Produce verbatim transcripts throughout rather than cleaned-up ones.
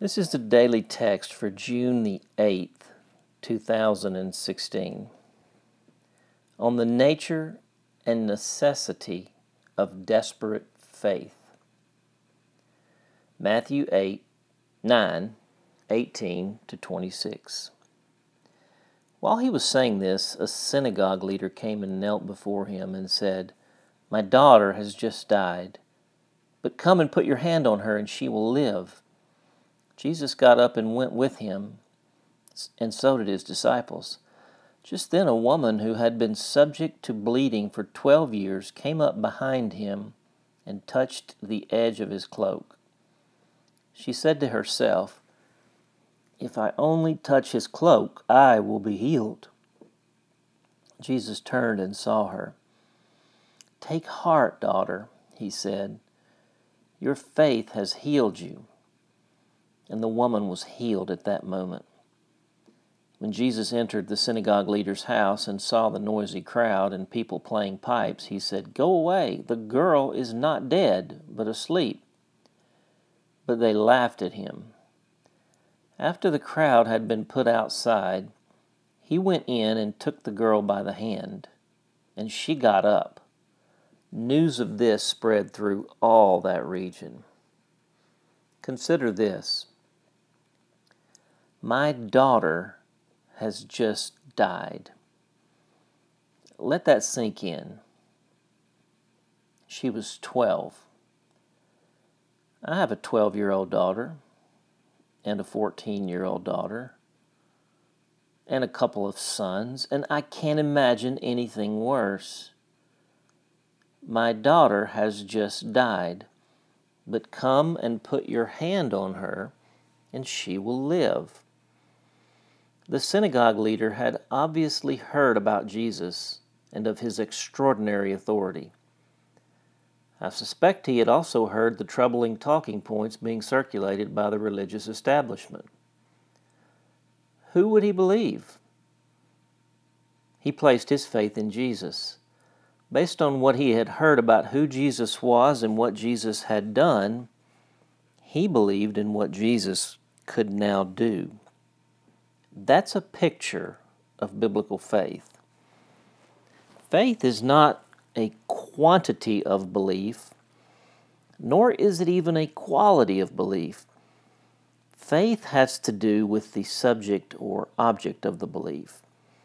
This is the daily text for June the eighth, two thousand sixteen, on the nature and necessity of desperate faith. Matthew eight, nine, eighteen to twenty-six. While he was saying this, a synagogue leader came and knelt before him and said, "My daughter has just died, but come and put your hand on her and she will live." Jesus got up and went with him, and so did his disciples. Just then a woman who had been subject to bleeding for twelve years came up behind him and touched the edge of his cloak. She said to herself, "If I only touch his cloak, I will be healed." Jesus turned and saw her. "Take heart, daughter," he said. "Your faith has healed you." And the woman was healed at that moment. When Jesus entered the synagogue leader's house and saw the noisy crowd and people playing pipes, he said, "Go away, the girl is not dead, but asleep." But they laughed at him. After the crowd had been put outside, he went in and took the girl by the hand, and she got up. News of this spread through all that region. Consider this. My daughter has just died. Let that sink in. She was twelve. I have a twelve-year-old daughter and a fourteen-year-old daughter and a couple of sons, and I can't imagine anything worse. My daughter has just died, but come and put your hand on her and she will live. The synagogue leader had obviously heard about Jesus and of his extraordinary authority. I suspect he had also heard the troubling talking points being circulated by the religious establishment. Who would he believe? He placed his faith in Jesus. Based on what he had heard about who Jesus was and what Jesus had done, he believed in what Jesus could now do. That's a picture of biblical faith. Faith is not a quantity of belief, nor is it even a quality of belief. Faith has to do with the subject or object of the belief.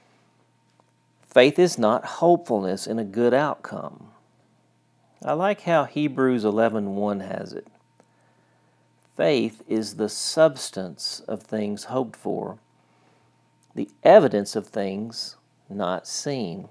Faith is not hopefulness in a good outcome. I like how Hebrews eleven one has it. Faith is the substance of things hoped for, the evidence of things not seen.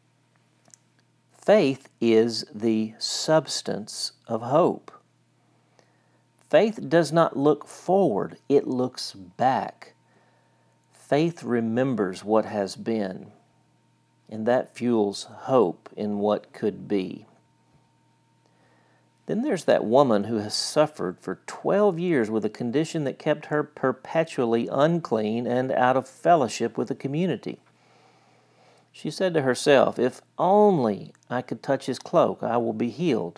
Faith is the substance of hope. Faith does not look forward, it looks back. Faith remembers what has been, and that fuels hope in what could be. Then there's that woman who has suffered for twelve years with a condition that kept her perpetually unclean and out of fellowship with the community. She said to herself, "If only I could touch his cloak, I will be healed."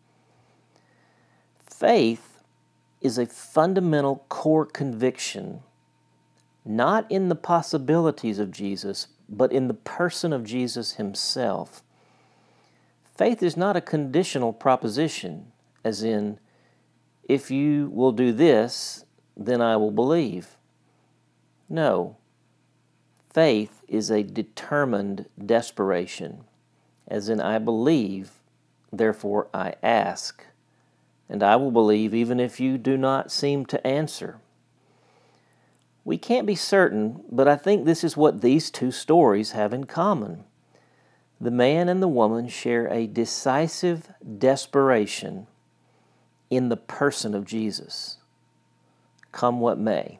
Faith is a fundamental core conviction, not in the possibilities of Jesus, but in the person of Jesus himself. Faith is not a conditional proposition, as in, if you will do this, then I will believe. No, faith is a determined desperation, as in, I believe, therefore I ask, and I will believe even if you do not seem to answer. We can't be certain, but I think this is what these two stories have in common. The man and the woman share a decisive desperation in the person of Jesus, come what may.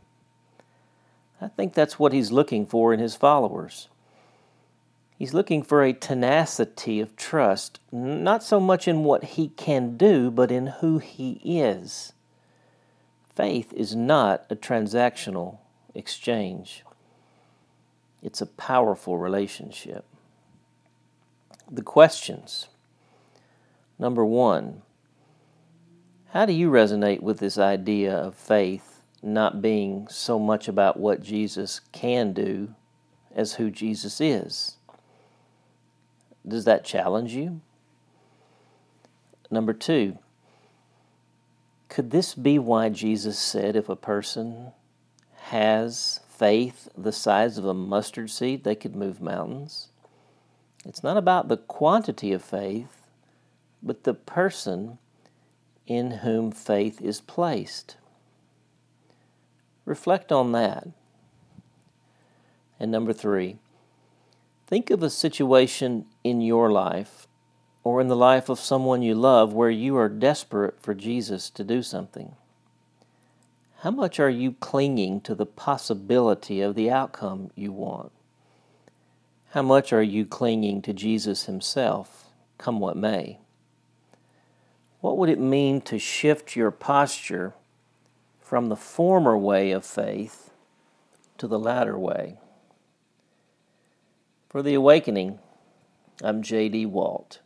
I think that's what he's looking for in his followers. He's looking for a tenacity of trust, not so much in what he can do, but in who he is. Faith is not a transactional exchange. It's a powerful relationship. The questions. Number one, how do you resonate with this idea of faith not being so much about what Jesus can do as who Jesus is. Does that challenge you? Number two, could this be why Jesus said if a person has faith the size of a mustard seed, they could move mountains? It's not about the quantity of faith, but the person in whom faith is placed. Reflect on that. And number three, think of a situation in your life or in the life of someone you love where you are desperate for Jesus to do something. How much are you clinging to the possibility of the outcome you want? How much are you clinging to Jesus himself, come what may? What would it mean to shift your posture from the former way of faith to the latter way? For The Awakening, I'm J D Walt.